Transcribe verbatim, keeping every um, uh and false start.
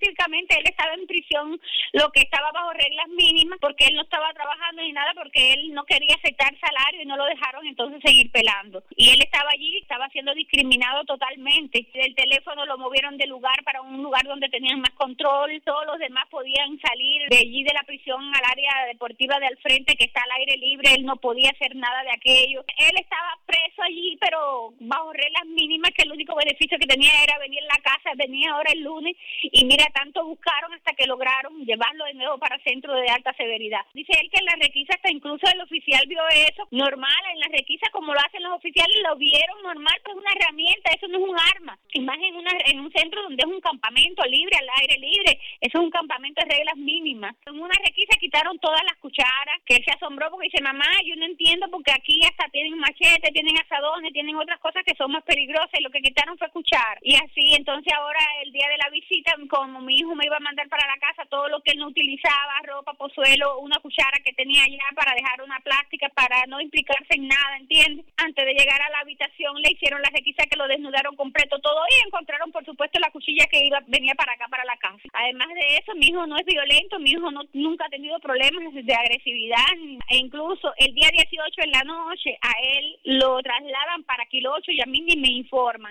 específicamente él estaba en prisión, lo que estaba bajo reglas mínimas, porque él no estaba trabajando ni nada, porque él no quería aceptar salario y no lo dejaron entonces seguir pelando. Y él estaba allí, estaba siendo discriminado totalmente. El teléfono lo movieron de lugar para un lugar donde tenían más control, todos los demás podían salir de allí de la prisión al área deportiva de al frente, que está al aire libre, él no podía hacer nada de aquello. Él estaba preso allí, pero bajo reglas mínimas, que el único beneficio que tenía era venir a la casa, venía ahora el lunes, y mira, tanto buscaron hasta que lograron llevarlo de nuevo para centro de alta severidad. Dice él que en la requisa hasta incluso el oficial vio eso, normal, en la requisa como lo hacen los oficiales, lo vieron normal, pues es una herramienta, eso no es un arma. Y más en, una, en un centro donde es un campamento libre, al aire libre, eso es un campamento de reglas mínimas. En una requisa quitaron todas las cucharas, que él se asombró porque dice, mamá, yo no entiendo porque aquí hasta tienen machete, tienen asadones, tienen otras cosas que son más peligrosas, y lo que quitaron fue cuchara. Y así, entonces ahora el día de la visita, como mi hijo me iba a mandar para la casa todo lo que él no utilizaba, ropa, pozuelo, una cuchara que tenía allá para dejar una plástica, para no implicarse en nada, ¿entiendes? Antes de llegar a la habitación le hicieron la requisa, que lo desnudaron completo todo, y encontraron por supuesto la cuchilla que iba venía para acá, para la casa. Además de eso, mi hijo no es violento, mi hijo no, nunca ha tenido problemas de agresividad, e incluso el día dieciocho en la noche a él lo trasladan para Kilo ocho y a mí ni me informan.